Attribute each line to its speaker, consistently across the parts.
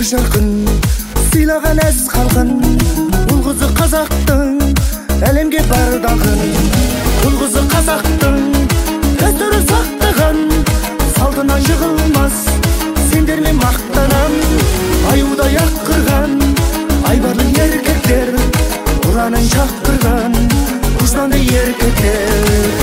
Speaker 1: жарқын сыйлаған әз халқын, ұл қызы қазақтың әлемге бар даңқын. Ұл қызы қазақтың дәстүрі сақтаған, салтынан жығылмас сендермен мақтанам. Аюдай аққырған айбарлы еркектер, ұранын шақырған құжданды еркектер.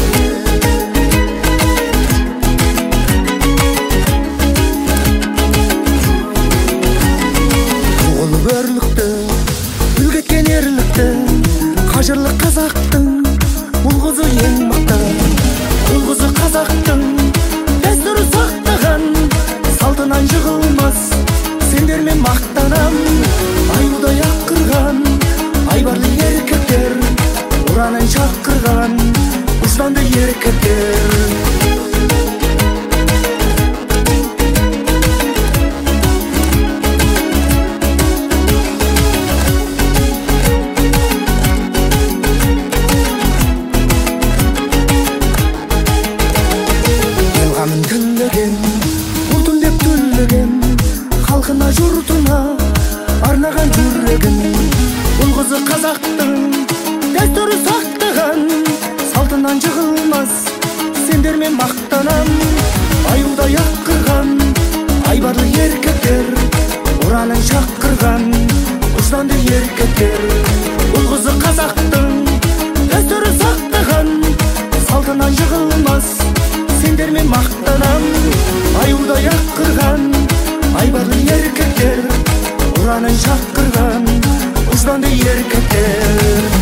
Speaker 1: Қажырлы қазақтың ұл қызы ең мықты, ұл қызы қазақтың дәстүрі сақтаған, салтынан жығылмас сендермен мақтанам. Аюдай аққырған айбарлы еркектер, ұранын шақырған ұжданды еркектер. Ұлтым деп түлеген, халқына жұртына арнаған жүрегін. Ұл қызы қазақтың дәстүрі сақтаған, салтынан жығылмас сендермен мақтанам. Аюдай аққырған айбарлы еркектер, ұранын шақырған ұжданды еркектер. Ұл қызы қазақтың дәстүрі сақтаған, салтынан жығылмас сендермен мақтанам. Аюдай аққырған айбарлы еркектер, ұранын шақырған ұжданды еркектер.